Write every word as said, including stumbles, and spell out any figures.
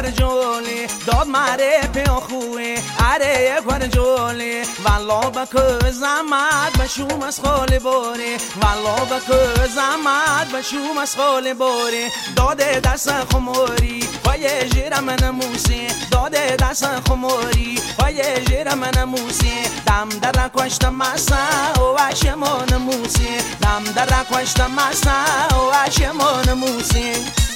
کار جولی داد مره پی خوی اره کار جولی والا بک زحمت بشوم از خاله باری والا بک زحمت بشوم از خاله باری داده دست خماری پای جیر من موسی داده دست خماری پای جیر من موسی دم در کشت مسا و عشمان موسی دم در کشت مسا و عشمان موسی